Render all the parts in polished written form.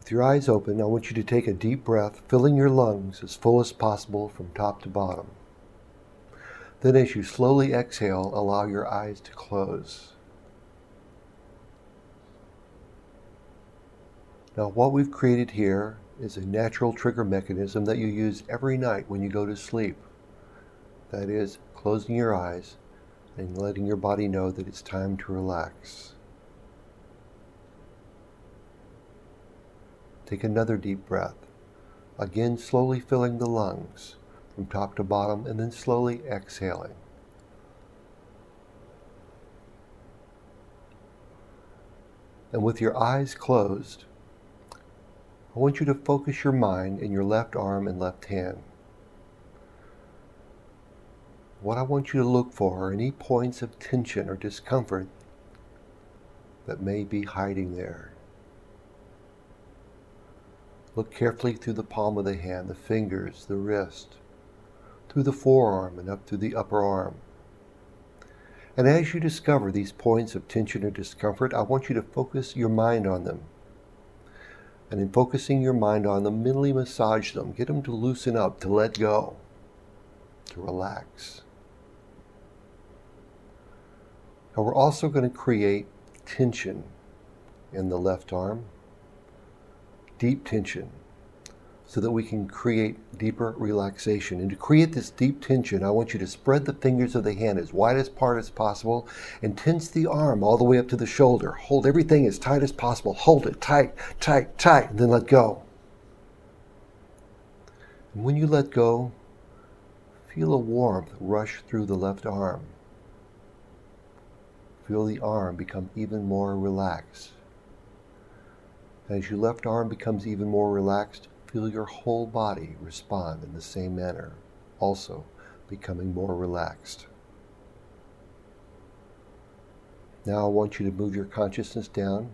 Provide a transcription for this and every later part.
With your eyes open, I want you to take a deep breath, filling your lungs as full as possible from top to bottom. Then as you slowly exhale, allow your eyes to close. Now, what we've created here is a natural trigger mechanism that you use every night when you go to sleep. That is, closing your eyes and letting your body know that it's time to relax. Take another deep breath, again slowly filling the lungs from top to bottom and then slowly exhaling. And with your eyes closed, I want you to focus your mind in your left arm and left hand. What I want you to look for are any points of tension or discomfort that may be hiding there. Look carefully through the palm of the hand, the fingers, the wrist, through the forearm and up through the upper arm. And as you discover these points of tension or discomfort, I want you to focus your mind on them. And in focusing your mind on them, mentally massage them, get them to loosen up, to let go, to relax. Now we're also going to create tension in the left arm, deep tension, so that we can create deeper relaxation. And to create this deep tension, I want you to spread the fingers of the hand as wide apart as possible and tense the arm all the way up to the shoulder. Hold everything as tight as possible. Hold it tight, tight, tight, and then let go. And when you let go, feel a warmth rush through the left arm. Feel the arm become even more relaxed. As your left arm becomes even more relaxed, feel your whole body respond in the same manner, also becoming more relaxed. Now I want you to move your consciousness down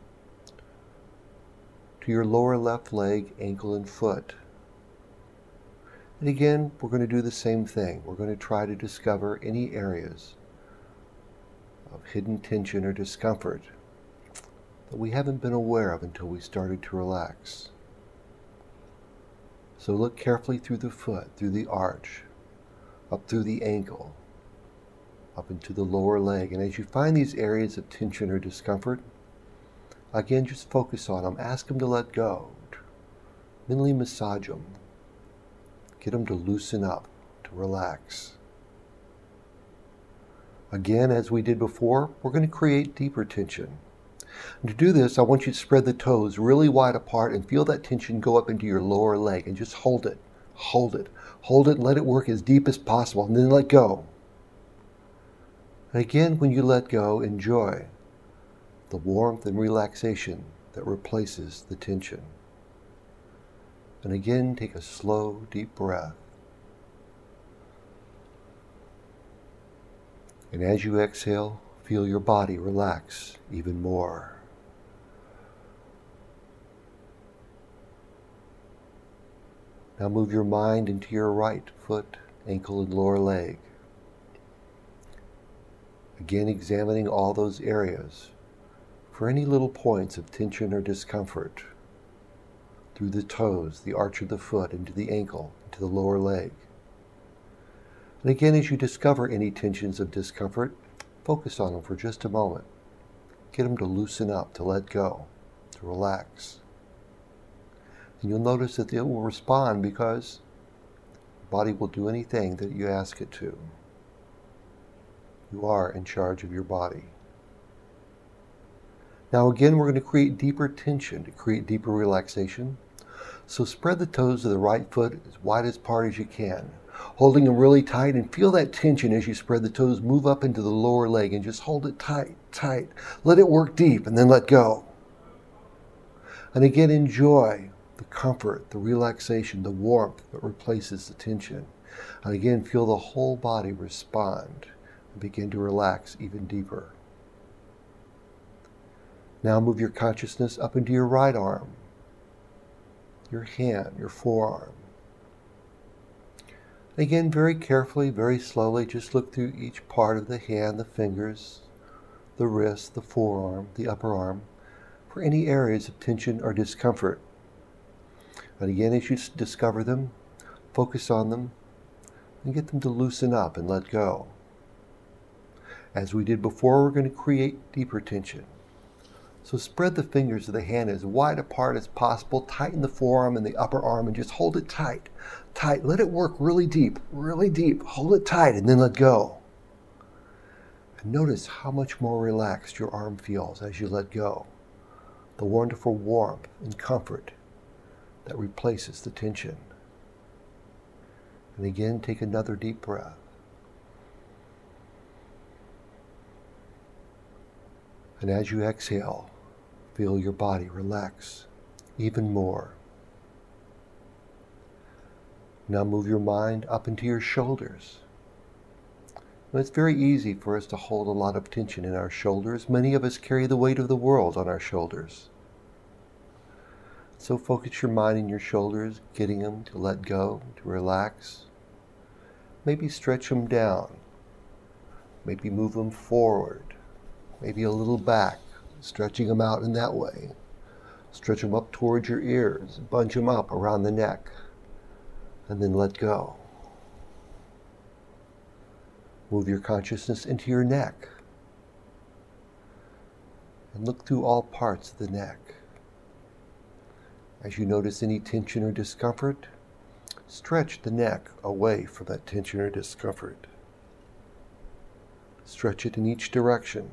to your lower left leg, ankle, and foot. And again, we're going to do the same thing. We're going to try to discover any areas of hidden tension or discomfort that we haven't been aware of until we started to relax. So look carefully through the foot, through the arch, up through the ankle, up into the lower leg. And as you find these areas of tension or discomfort, again, just focus on them. Ask them to let go. Mentally massage them. Get them to loosen up, to relax. Again, as we did before, we're going to create deeper tension. And to do this, I want you to spread the toes really wide apart and feel that tension go up into your lower leg and just hold it, hold it, hold it, and let it work as deep as possible, and then let go. And again, when you let go, enjoy the warmth and relaxation that replaces the tension. And again, take a slow, deep breath. And as you exhale, feel your body relax even more. Now move your mind into your right foot, ankle, and lower leg. Again, examining all those areas for any little points of tension or discomfort through the toes, the arch of the foot, into the ankle, into the lower leg. And again, as you discover any tensions of discomfort, focus on them for just a moment. Get them to loosen up, to let go, to relax. And you'll notice that it will respond because the body will do anything that you ask it to. You are in charge of your body. Now again, we're going to create deeper tension, to create deeper relaxation. So spread the toes of the right foot as wide apart as you can, holding them really tight, and feel that tension as you spread the toes move up into the lower leg, and just hold it tight, tight. Let it work deep and then let go. And again, enjoy the comfort, the relaxation, the warmth that replaces the tension. And again, feel the whole body respond and begin to relax even deeper. Now move your consciousness up into your right arm, your hand, your forearm. Again, very carefully, very slowly, just look through each part of the hand, the fingers, the wrist, the forearm, the upper arm, for any areas of tension or discomfort And again, as you discover them, focus on them and get them to loosen up and let go. As we did before, we're going to create deeper tension. So spread the fingers of the hand as wide apart as possible. Tighten the forearm and the upper arm and just hold it tight. Tight. Let it work really deep, really deep. Hold it tight and then let go. And notice how much more relaxed your arm feels as you let go. The wonderful warmth and comfort that replaces the tension. And again, take another deep breath. And as you exhale, feel your body relax even more. Now move your mind up into your shoulders. Now, it's very easy for us to hold a lot of tension in our shoulders. Many of us carry the weight of the world on our shoulders. So focus your mind in your shoulders, getting them to let go, to relax. Maybe stretch them down. Maybe move them forward. Maybe a little back, stretching them out in that way. Stretch them up towards your ears, bunch them up around the neck, and then let go. Move your consciousness into your neck, and look through all parts of the neck. As you notice any tension or discomfort, stretch the neck away from that tension or discomfort. Stretch it in each direction.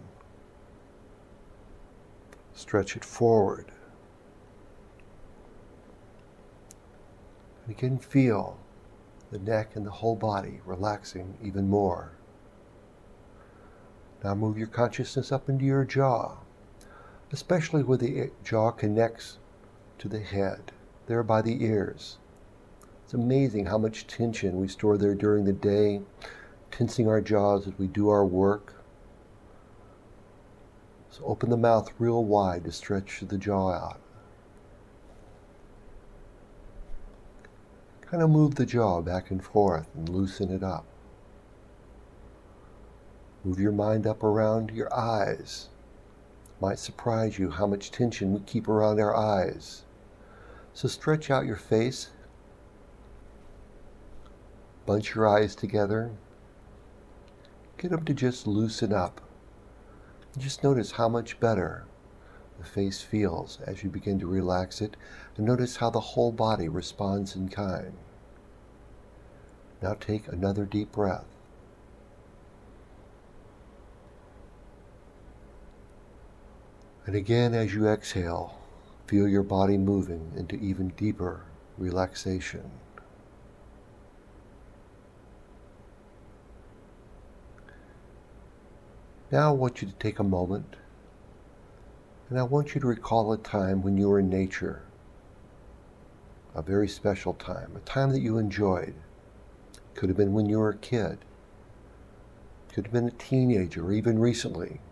Stretch it forward. And again, feel the neck and the whole body relaxing even more. Now move your consciousness up into your jaw, especially where the jaw connects to the head, there by the ears. It's amazing how much tension we store there during the day, tensing our jaws as we do our work. So open the mouth real wide to stretch the jaw out. Kind of move the jaw back and forth and loosen it up. Move your mind up around your eyes. It might surprise you how much tension we keep around our eyes. So stretch out your face. Bunch your eyes together. Get them to just loosen up. Just notice how much better the face feels as you begin to relax it, and notice how the whole body responds in kind. Now take another deep breath. And again, as you exhale, feel your body moving into even deeper relaxation. Now I want you to take a moment, and I want you to recall a time when you were in nature, a very special time, a time that you enjoyed. Could have been when you were a kid, could have been a teenager, or even recently.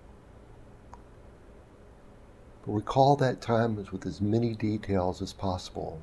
But recall that time with as many details as possible.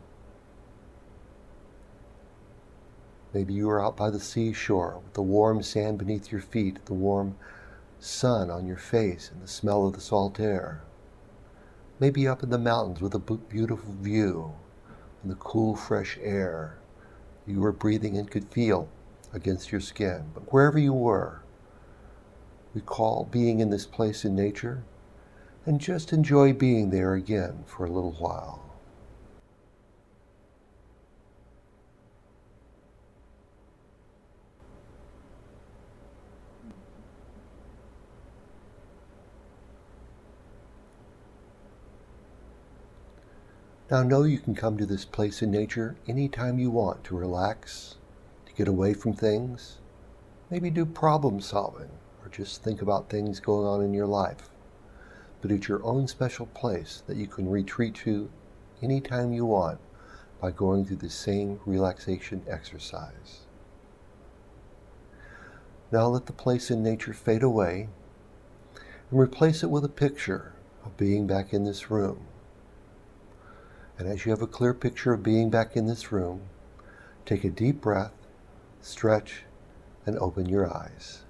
Maybe you were out by the seashore with the warm sand beneath your feet, the warm sun on your face, and the smell of the salt air. Maybe up in the mountains with a beautiful view and the cool, fresh air you were breathing and could feel against your skin. But wherever you were, recall being in this place in nature and just enjoy being there again for a little while. Now know you can come to this place in nature anytime you want to relax, to get away from things, maybe do problem solving, or just think about things going on in your life. But it's your own special place that you can retreat to anytime you want by going through the same relaxation exercise. Now let the place in nature fade away and replace it with a picture of being back in this room. And as you have a clear picture of being back in this room, take a deep breath, stretch, and open your eyes.